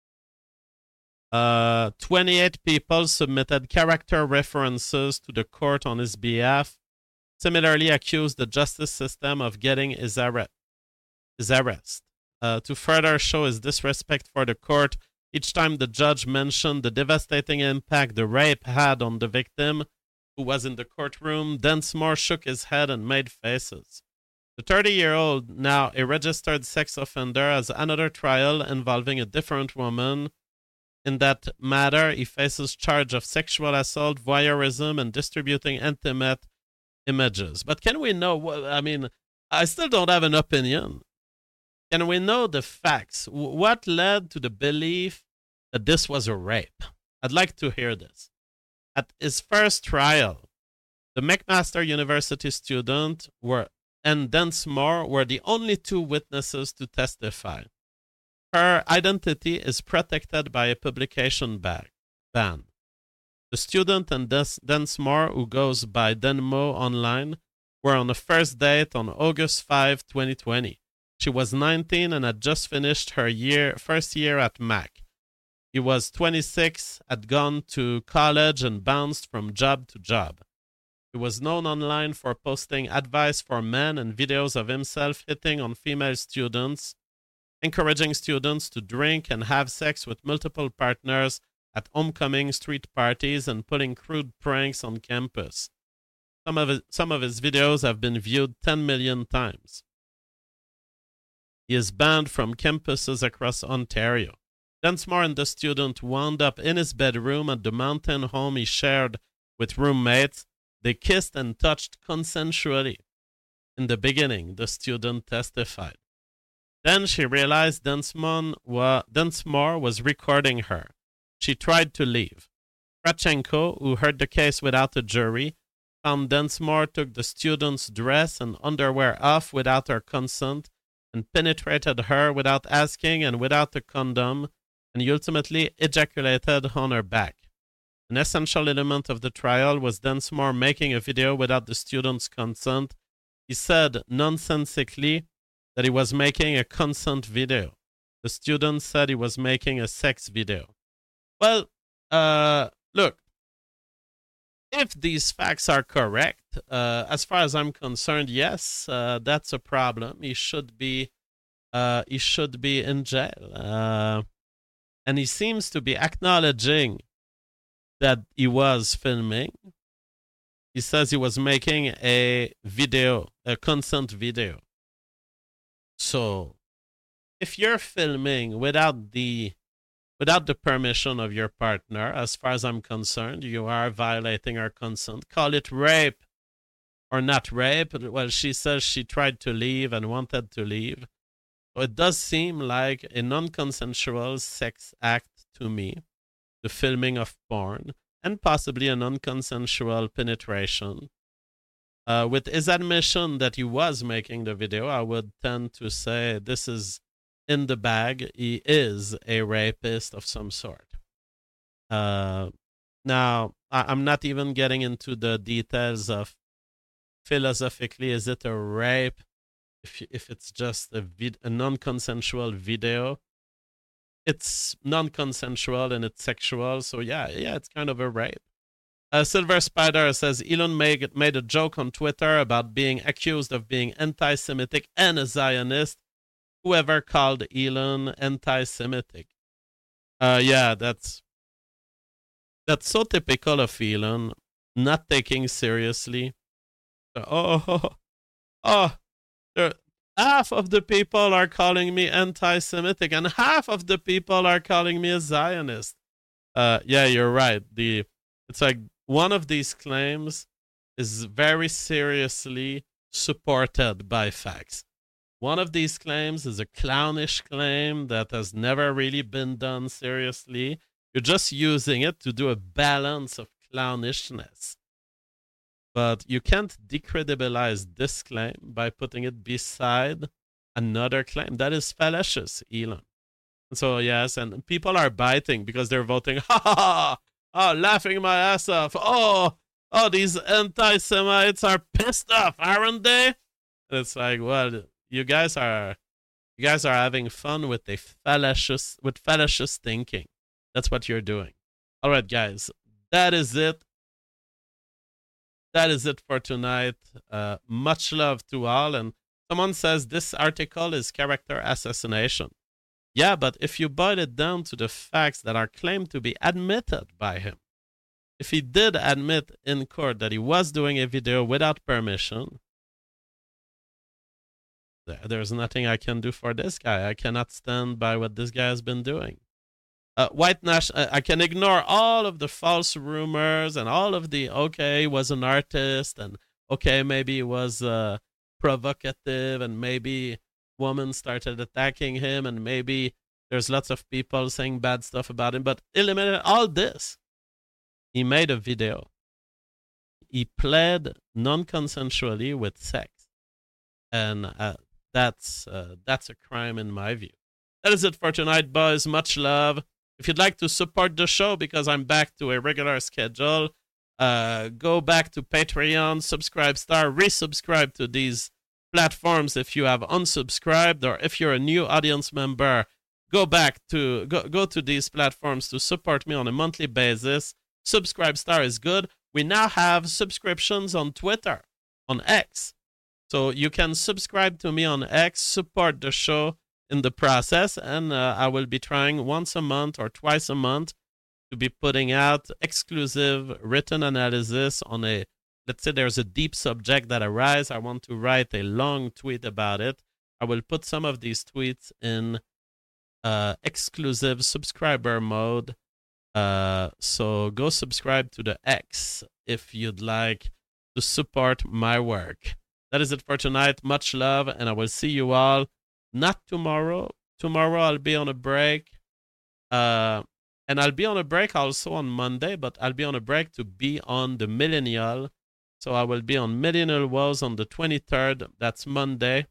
Uh, twenty-eight people submitted character references to the court on his behalf, similarly accused the justice system of getting his, arre- his arrest. Uh, to further show his disrespect for the court, each time the judge mentioned the devastating impact the rape had on the victim, who was in the courtroom, Densmore shook his head and made faces. The thirty-year-old, now a registered sex offender, has another trial involving a different woman. In that matter, he faces charge of sexual assault, voyeurism, and distributing intimate images. But can we know, I mean, I still don't have an opinion. Can we know the facts? What led to the belief that this was a rape? I'd like to hear this. At his first trial, the McMaster University student were, and Densmore were the only two witnesses to testify. Her identity is protected by a publication bag, ban. The student and Des- Densmore, who goes by Denmo online, were on a first date on August fifth, twenty twenty. She was nineteen and had just finished her year, first year at Mac. He was twenty-six, had gone to college and bounced from job to job. He was known online for posting advice for men and videos of himself hitting on female students, encouraging students to drink and have sex with multiple partners at homecoming street parties, and pulling crude pranks on campus. Some of his, some of his videos have been viewed ten million times. He is banned from campuses across Ontario. Densmore and the student wound up in his bedroom at the mountain home he shared with roommates. They kissed and touched consensually. In the beginning, the student testified. Then she realized Densmore wa- Densmore was recording her. She tried to leave. Kravchenko, who heard the case without a jury, found Densmore took the student's dress and underwear off without her consent and penetrated her without asking and without a condom, and he ultimately ejaculated on her back. An essential element of the trial was Densmore making a video without the student's consent. He said nonsensically that he was making a consent video. The student said he was making a sex video. Well, uh, look, if these facts are correct, uh, as far as I'm concerned, yes, uh, that's a problem. He should be, uh, he should be in jail. Uh, and he seems to be acknowledging that he was filming. He says he was making a video, a consent video. So, if you're filming without the without the permission of your partner, as far as I'm concerned, you are violating our consent. Call it rape or not rape. Well, she says she tried to leave and wanted to leave. So it does seem like a non-consensual sex act to me, the filming of porn, and possibly a non-consensual penetration. Uh, with his admission that he was making the video, I would tend to say this is in the bag. He is a rapist of some sort. Uh, now, I- I'm not even getting into the details of philosophically, is it a rape if if it's just a, vid- a non-consensual video? It's non-consensual and it's sexual, so yeah, yeah, it's kind of a rape. Uh, Silver Spider says Elon made, made a joke on Twitter about being accused of being anti-Semitic and a Zionist. Whoever called Elon anti-Semitic. Uh, yeah, that's that's so typical of Elon, not taking seriously. Oh, oh, oh there, half of the people are calling me anti-Semitic, and half of the people are calling me a Zionist. Uh, yeah, you're right. The it's like one of these claims is very seriously supported by facts. One of these claims is a clownish claim that has never really been done seriously. You're just using it to do a balance of clownishness. But you can't decredibilize this claim by putting it beside another claim. That is fallacious, Elon. So, yes, and people are biting because they're voting, ha ha ha, oh, laughing my ass off. Oh, oh, these anti-Semites are pissed off, aren't they? And it's like, well, you guys are you guys are having fun with a fallacious with fallacious thinking. That's what you're doing. All right, guys, that is it. That is it for tonight. Uh, much love to all. And someone says this article is character assassination. Yeah, but if you boil it down to the facts that are claimed to be admitted by him, if he did admit in court that he was doing a video without permission, there's nothing I can do for this guy. I cannot stand by what this guy has been doing. Uh, White Nash, I can ignore all of the false rumors and all of the, okay, he was an artist, and okay, maybe he was uh, provocative, and maybe women started attacking him, and maybe there's lots of people saying bad stuff about him, but eliminate all this. He made a video. He pled non-consensually with sex. And uh, that's uh, that's a crime in my view. That is it for tonight, boys. Much love. If you'd like to support the show, because I'm back to a regular schedule, uh, go back to Patreon, Subscribe Star, resubscribe to these platforms if you have unsubscribed, or if you're a new audience member, go back to go, go to these platforms to support me on a monthly basis. Subscribe Star is good. We now have subscriptions on Twitter, on X. So you can subscribe to me on X, support the show in the process, and uh, I will be trying once a month or twice a month to be putting out exclusive written analysis on a, let's say there's a deep subject that arises. I want to write a long tweet about it. I will put some of these tweets in uh, exclusive subscriber mode. Uh, so go subscribe to the X if you'd like to support my work. That is it for tonight. Much love, and I will see you all not tomorrow. Tomorrow I'll be on a break. Uh, and I'll be on a break also on Monday, but I'll be on a break to be on the Millennial. So I will be on Millennial Woes on the twenty-third. That's Monday,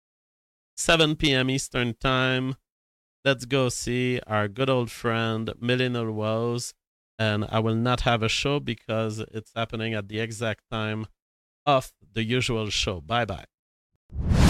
seven p.m. Eastern Time. Let's go see our good old friend Millennial Woes. And I will not have a show because it's happening at the exact time of the usual show. Bye-bye.